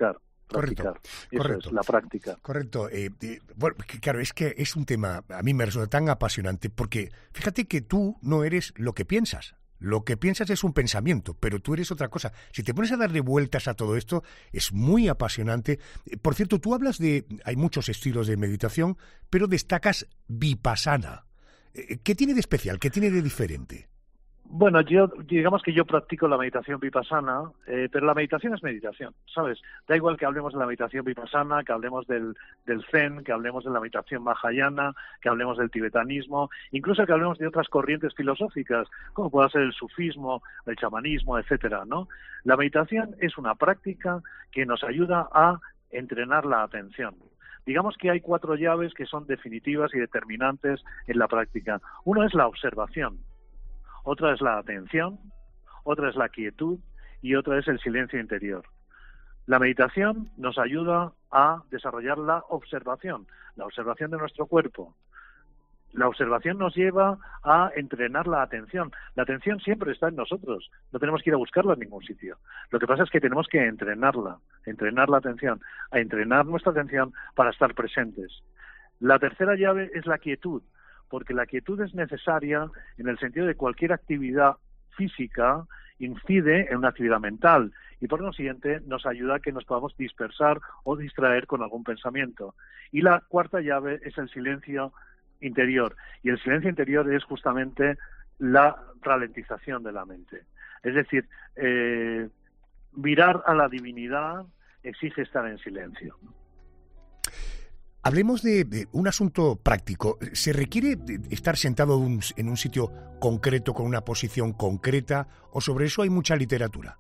practicar. Correcto, Eso correcto. es la práctica. Correcto. Eh, eh, bueno, claro, es que es un tema, a mí me resulta tan apasionante, porque fíjate que tú no eres lo que piensas. Lo que piensas es un pensamiento, pero tú eres otra cosa. Si te pones a darle vueltas a todo esto, es muy apasionante. Por cierto, tú hablas de... Hay muchos estilos de meditación, pero destacas Vipassana. ¿Qué tiene de especial? ¿Qué tiene de diferente? Bueno, yo digamos que yo practico la meditación vipassana, eh, pero la meditación es meditación, ¿sabes? Da igual que hablemos de la meditación vipassana, que hablemos del, del zen, que hablemos de la meditación mahayana, que hablemos del tibetanismo, incluso que hablemos de otras corrientes filosóficas, como pueda ser el sufismo, el chamanismo, etcétera, ¿no? La meditación es una práctica que nos ayuda a entrenar la atención. Digamos que hay cuatro llaves que son definitivas y determinantes en la práctica. Uno es la observación. Otra es la atención, otra es la quietud y otra es el silencio interior. La meditación nos ayuda a desarrollar la observación, la observación de nuestro cuerpo. La observación nos lleva a entrenar la atención. La atención siempre está en nosotros, no tenemos que ir a buscarla en ningún sitio. Lo que pasa es que tenemos que entrenarla, entrenar la atención, a entrenar nuestra atención para estar presentes. La tercera llave es la quietud, porque la quietud es necesaria en el sentido de cualquier actividad física incide en una actividad mental y por consiguiente nos ayuda a que nos podamos dispersar o distraer con algún pensamiento. Y la cuarta llave es el silencio interior, y el silencio interior es justamente la ralentización de la mente. Es decir, eh, mirar a la divinidad exige estar en silencio. Hablemos de, de un asunto práctico. ¿Se requiere estar sentado un, en un sitio concreto, con una posición concreta, o sobre eso hay mucha literatura?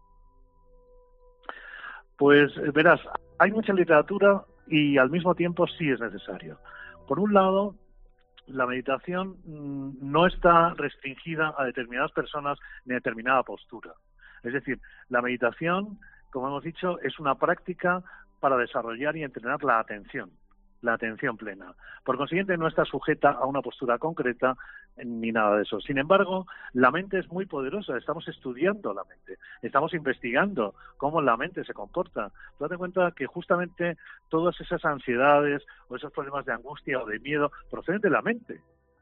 Pues verás, hay mucha literatura y al mismo tiempo sí es necesario. Por un lado, la meditación mmm, no está restringida a determinadas personas ni a determinada postura. Es decir, la meditación, como hemos dicho, es una práctica para desarrollar y entrenar la atención. La atención plena. Por consiguiente, no está sujeta a una postura concreta ni nada de eso. Sin embargo, la mente es muy poderosa. Estamos estudiando la mente. Estamos investigando cómo la mente se comporta. Tú date cuenta que justamente todas esas ansiedades o esos problemas de angustia o de miedo proceden de la mente.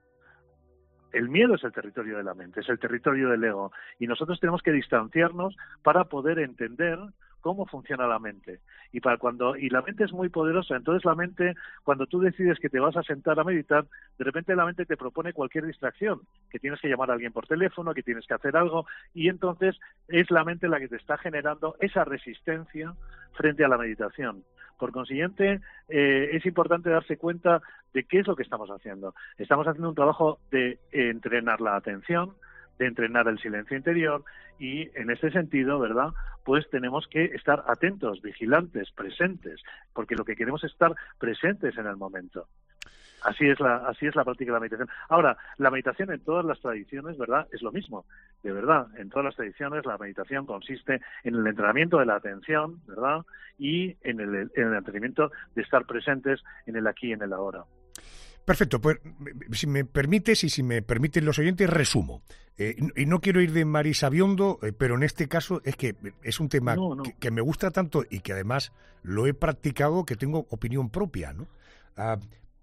El miedo es el territorio de la mente, es el territorio del ego. Y nosotros tenemos que distanciarnos para poder entender cómo funciona la mente. Y para cuando y la mente es muy poderosa, entonces la mente, cuando tú decides que te vas a sentar a meditar, de repente la mente te propone cualquier distracción, que tienes que llamar a alguien por teléfono, que tienes que hacer algo, y entonces es la mente la que te está generando esa resistencia frente a la meditación. Por consiguiente, eh, es importante darse cuenta de qué es lo que estamos haciendo. Estamos haciendo un trabajo de eh, entrenar la atención, de entrenar el silencio interior y en ese sentido, ¿verdad?, pues tenemos que estar atentos, vigilantes, presentes, porque lo que queremos es estar presentes en el momento. Así es la así es la práctica de la meditación. Ahora, la meditación en todas las tradiciones, ¿verdad?, es lo mismo. De verdad, en todas las tradiciones la meditación consiste en el entrenamiento de la atención, ¿verdad?, y en el, en el entrenamiento de estar presentes en el aquí y en el ahora. Perfecto, pues si me permites y si me permiten los oyentes, resumo. Eh, y no quiero ir de marisabiondo, eh, pero en este caso es que es un tema no, no. Que, que me gusta tanto y que además lo he practicado, que tengo opinión propia, ¿no? Uh,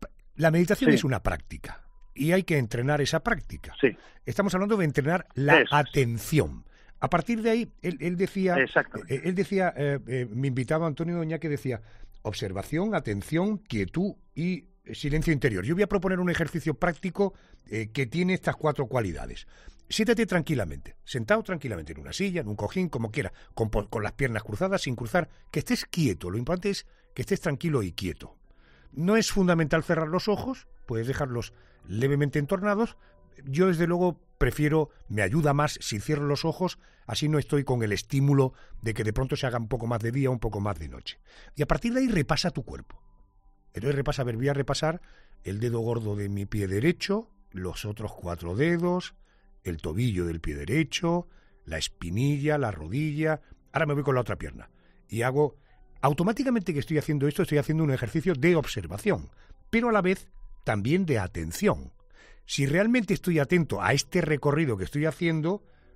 la meditación sí. es una práctica y hay que entrenar esa práctica. Sí. Estamos hablando de entrenar la Eso. atención. A partir de ahí, él, él decía, eh, él decía, eh, eh, mi invitado Antonio Doña, que decía observación, atención, quietud y silencio interior. Yo voy a proponer un ejercicio práctico eh, que tiene estas cuatro cualidades. Siéntate tranquilamente, sentado tranquilamente en una silla, en un cojín, como quiera, con, con las piernas cruzadas, sin cruzar, que estés quieto. Lo importante es que estés tranquilo y quieto. No es fundamental cerrar los ojos, puedes dejarlos levemente entornados. Yo, desde luego, prefiero, me ayuda más si cierro los ojos, así no estoy con el estímulo de que de pronto se haga un poco más de día, un poco más de noche. Y a partir de ahí repasa tu cuerpo. Entonces repasa, a ver, voy a repasar el dedo gordo de mi pie derecho, los otros cuatro dedos, el tobillo del pie derecho, la espinilla, la rodilla. Ahora me voy con la otra pierna y hago, automáticamente que estoy haciendo esto, estoy haciendo un ejercicio de observación, pero a la vez también de atención. Si realmente estoy atento a este recorrido que estoy haciendo,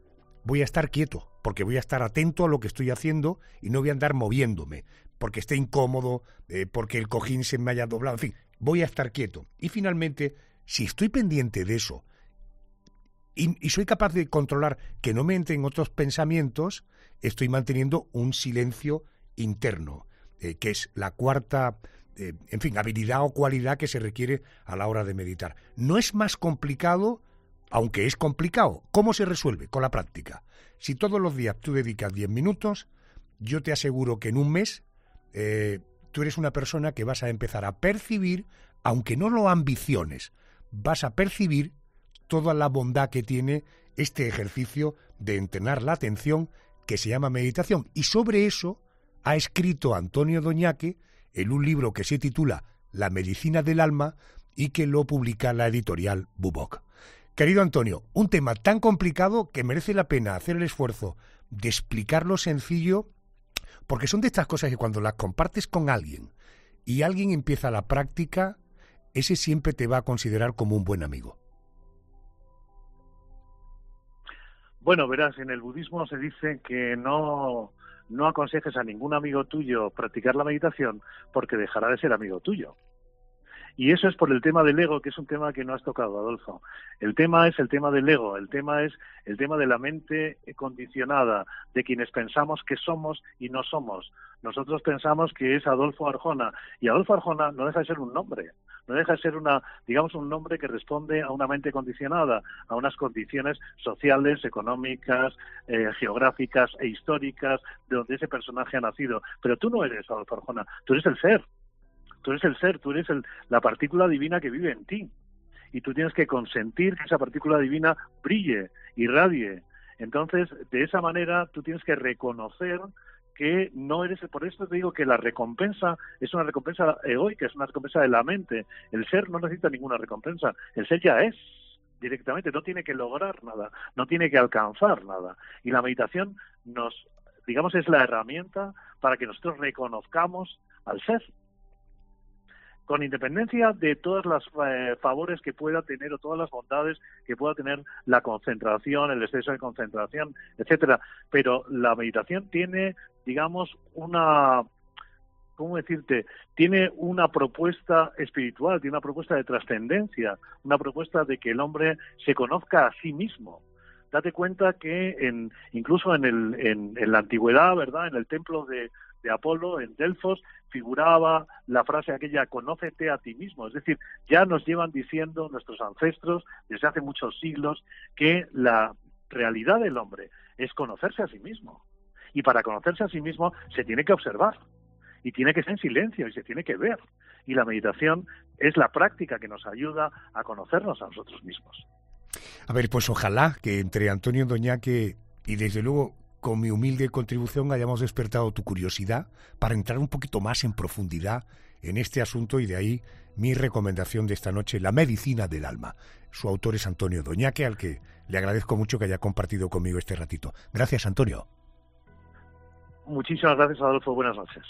voy a estar quieto, porque voy a estar atento a lo que estoy haciendo y no voy a andar moviéndome, porque esté incómodo, eh, porque el cojín se me haya doblado, en fin, voy a estar quieto. Y finalmente, si estoy pendiente de eso y, y soy capaz de controlar que no me entren otros pensamientos, estoy manteniendo un silencio interno, eh, que es la cuarta, eh, en fin, habilidad o cualidad que se requiere a la hora de meditar. No es más complicado, aunque es complicado. ¿Cómo se resuelve? Con la práctica. Si todos los días tú dedicas diez minutos, yo te aseguro que en un mes eh, tú eres una persona que vas a empezar a percibir, aunque no lo ambiciones, vas a percibir toda la bondad que tiene este ejercicio de entrenar la atención que se llama meditación. Y sobre eso ha escrito Antonio Doñaque en un libro que se titula La medicina del alma y que lo publica la editorial Bubok. Querido Antonio, un tema tan complicado que merece la pena hacer el esfuerzo de explicarlo sencillo, porque son de estas cosas que cuando las compartes con alguien y alguien empieza la práctica, ese siempre te va a considerar como un buen amigo. Bueno, verás, en el budismo se dice que no, no aconsejes a ningún amigo tuyo practicar la meditación porque dejará de ser amigo tuyo. Y eso es por el tema del ego, que es un tema que no has tocado, Adolfo. El tema es el tema del ego, el tema es el tema de la mente condicionada, de quienes pensamos que somos y no somos. Nosotros pensamos que es Adolfo Arjona, y Adolfo Arjona no deja de ser un nombre, no deja de ser una, digamos, un nombre que responde a una mente condicionada, a unas condiciones sociales, económicas, eh, geográficas e históricas de donde ese personaje ha nacido. Pero tú no eres Adolfo Arjona, tú eres el ser. Tú eres el ser, tú eres el, la partícula divina que vive en ti. Y tú tienes que consentir que esa partícula divina brille, irradie. Entonces, de esa manera, tú tienes que reconocer que no eres... Por eso te digo que la recompensa es una recompensa egoica, es una recompensa de la mente. El ser no necesita ninguna recompensa. El ser ya es directamente, no tiene que lograr nada, no tiene que alcanzar nada. Y la meditación nos, digamos, es la herramienta para que nosotros reconozcamos al ser, con independencia de todas las eh, favores que pueda tener o todas las bondades que pueda tener la concentración, el exceso de concentración, etcétera. Pero la meditación tiene, digamos, una, ¿cómo decirte? Tiene una propuesta espiritual, tiene una propuesta de trascendencia, una propuesta de que el hombre se conozca a sí mismo. Date cuenta que en, incluso en, el, en, en la antigüedad, ¿verdad?, en el templo de, de Apolo, en Delfos, figuraba la frase aquella, conócete a ti mismo. Es decir, ya nos llevan diciendo nuestros ancestros desde hace muchos siglos que la realidad del hombre es conocerse a sí mismo. Y para conocerse a sí mismo se tiene que observar, y tiene que ser en silencio, y se tiene que ver. Y la meditación es la práctica que nos ayuda a conocernos a nosotros mismos. A ver, pues ojalá que entre Antonio Doñaque y desde luego con mi humilde contribución hayamos despertado tu curiosidad para entrar un poquito más en profundidad en este asunto, y de ahí mi recomendación de esta noche, La medicina del alma. Su autor es Antonio Doñaque, al que le agradezco mucho que haya compartido conmigo este ratito. Gracias, Antonio. Muchísimas gracias, Adolfo. Buenas noches.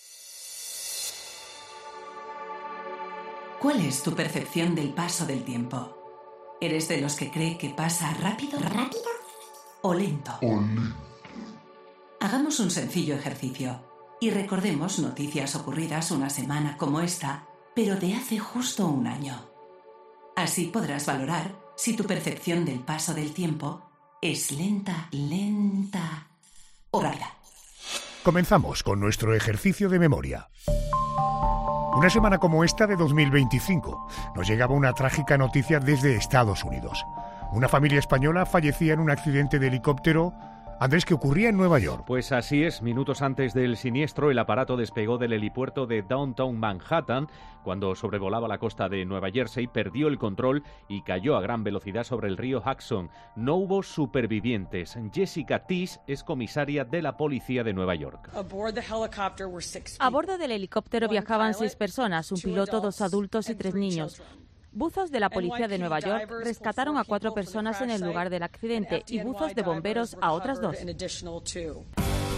¿Cuál es tu percepción del paso del tiempo? ¿Eres de los que cree que pasa rápido, rápido o lento? Hagamos un sencillo ejercicio y recordemos noticias ocurridas una semana como esta, pero de hace justo un año. Así podrás valorar si tu percepción del paso del tiempo es lenta, lenta o rápida. Comenzamos con nuestro ejercicio de memoria. Una semana como esta de dos mil veinticinco nos llegaba una trágica noticia desde Estados Unidos. Una familia española fallecía en un accidente de helicóptero, Andrés, que ocurría en Nueva York. Pues así es, minutos antes del siniestro, el aparato despegó del helipuerto de Downtown Manhattan. Cuando sobrevolaba la costa de Nueva Jersey, perdió el control y cayó a gran velocidad sobre el río Hudson. No hubo supervivientes. Jessica Tisch es comisaria de la policía de Nueva York. A bordo del helicóptero viajaban seis personas, un piloto, dos adultos y tres niños. Buzos de la policía de Nueva York rescataron a cuatro personas en el lugar del accidente y buzos de bomberos a otras dos.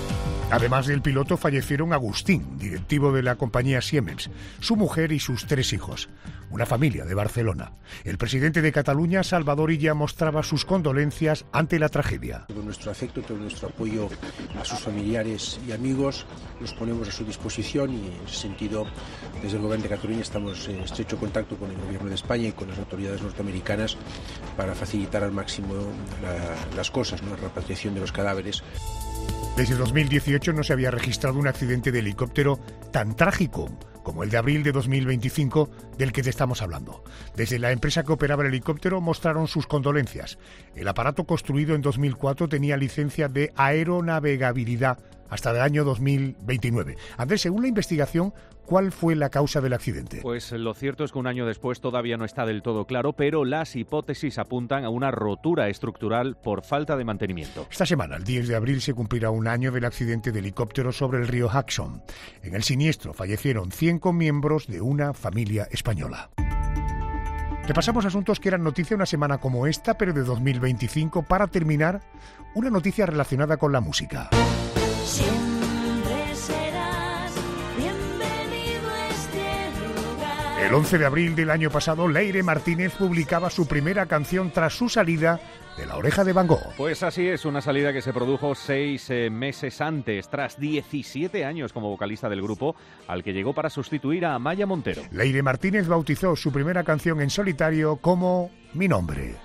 Además del piloto, fallecieron Agustín, directivo de la compañía Siemens, su mujer y sus tres hijos, una familia de Barcelona. El presidente de Cataluña, Salvador Illa, mostraba sus condolencias ante la tragedia. Todo nuestro afecto, todo nuestro apoyo a sus familiares y amigos, los ponemos a su disposición y en ese sentido, desde el Gobierno de Cataluña estamos en estrecho contacto con el Gobierno de España y con las autoridades norteamericanas para facilitar al máximo la, las cosas, ¿no? La repatriación de los cadáveres. Desde dos mil dieciocho no se había registrado un accidente de helicóptero tan trágico como el de abril de dos mil veinticinco del que te estamos hablando. Desde la empresa que operaba el helicóptero mostraron sus condolencias. El aparato, construido en dos mil cuatro, tenía licencia de aeronavegabilidad hasta el año dos mil veintinueve. Andrés, según la investigación, ¿cuál fue la causa del accidente? Pues lo cierto es que un año después todavía no está del todo claro, pero las hipótesis apuntan a una rotura estructural por falta de mantenimiento. Esta semana, el diez de abril, se cumplirá un año del accidente de helicóptero sobre el río Hudson. En el siniestro fallecieron cinco miembros de una familia española. Repasamos asuntos que eran noticia una semana como esta, pero de dos mil veinticinco. Para terminar, una noticia relacionada con la música. Siempre serás bienvenido a este lugar. El once de abril del año pasado, Leire Martínez publicaba su primera canción tras su salida de La Oreja de Van Gogh. Pues así es, una salida que se produjo seis eh, meses antes, tras diecisiete años como vocalista del grupo, al que llegó para sustituir a Amaya Montero. Leire Martínez bautizó su primera canción en solitario como Mi Nombre.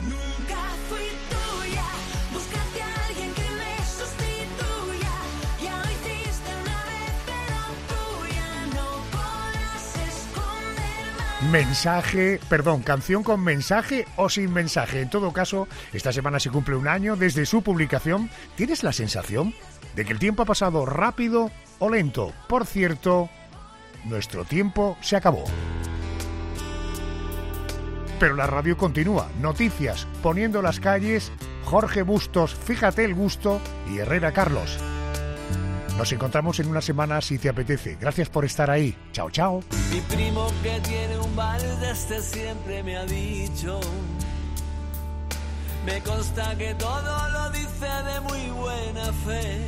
Mensaje, perdón, canción con mensaje o sin mensaje. En todo caso, esta semana se cumple un año desde su publicación. ¿Tienes la sensación de que el tiempo ha pasado rápido o lento? Por cierto, nuestro tiempo se acabó. Pero la radio continúa. Noticias, Poniendo las calles, Jorge Bustos, Fíjate el gusto y Herrera Carlos. Nos encontramos en una semana si te apetece. Gracias por estar ahí. Chao, chao. Mi primo que tiene un bar de este siempre me ha dicho, me consta que todo lo dice de muy buena fe.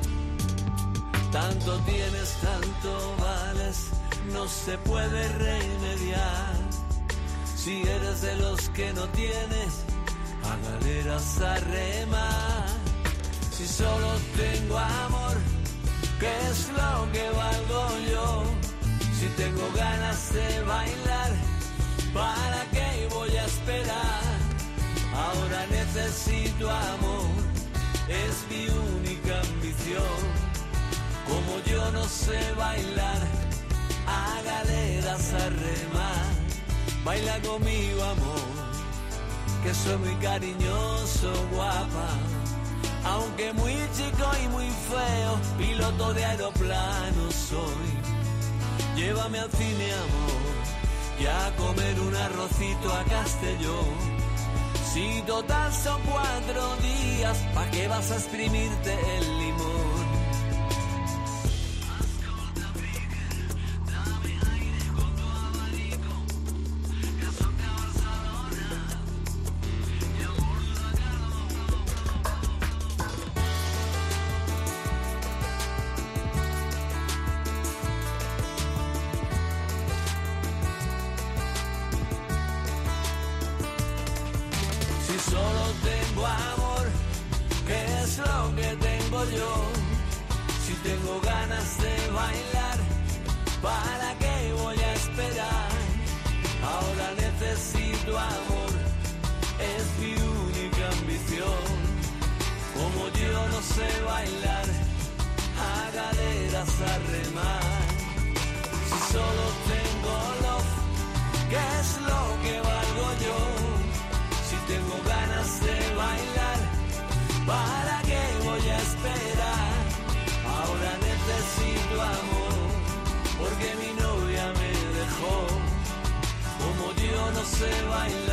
Tanto tienes, tanto vales, no se puede remediar. Si eres de los que no tienes, a galeras a remar. Si solo tengo amor, ¿qué es lo que valgo yo? Si tengo ganas de bailar, ¿para qué voy a esperar? Ahora necesito amor, es mi única ambición. Como yo no sé bailar, a galeras a remar. Baila conmigo, amor, que soy muy cariñoso, guapa. Aunque muy chico y muy feo, piloto de aeroplano soy. Llévame al cine, amor, y a comer un arrocito a Castellón. Si total son cuatro días, ¿pa' qué vas a exprimirte el limón? Solo tengo amor, ¿qué es lo que tengo yo? Si tengo ganas de bailar, ¿para qué voy a esperar? Ahora necesito amor, es mi única ambición. Como yo no sé bailar, a galeras a remar. Si solo tengo love, ¿qué es lo que valgo yo? Si tengo ganas de bailar, ¿para qué voy a esperar? Ahora necesito amor, porque mi novia me dejó. Como yo no sé bailar,